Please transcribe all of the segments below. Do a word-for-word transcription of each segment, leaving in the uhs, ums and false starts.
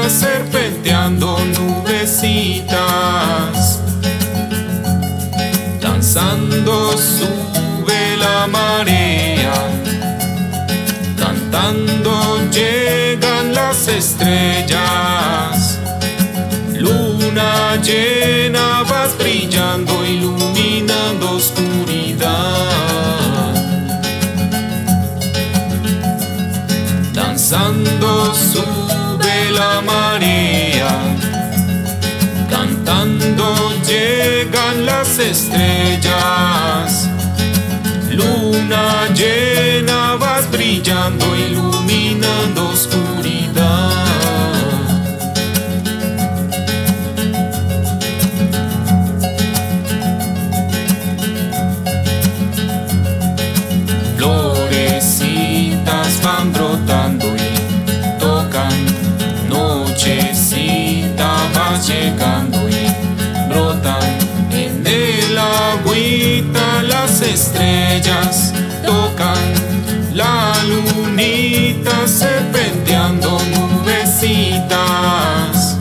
serpenteando nubecitas, danzando sube la marea, cantando llegan las estrellas, luna llena vas brillando, iluminando oscuridad, danzando sube la marea, cantando llegan las estrellas, luna llena vas brillando, iluminando oscuridad. Florecitas van brotando y tocan, nochecita va llegando y brotan en el agüita las estrellas, tocan la lunita serpenteando nubecitas,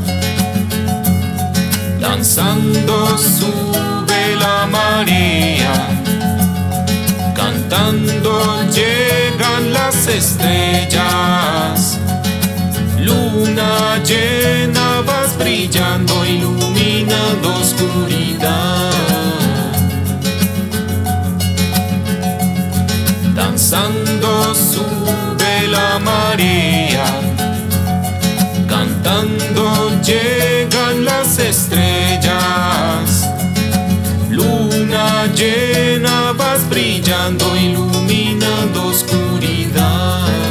danzando sube la marea, cantando llegan las estrellas, luna llena vas brillando, iluminando oscuridad, danzando sube la marea, cantando llegan las estrellas, luna llena vas brillando, iluminando oscuridad.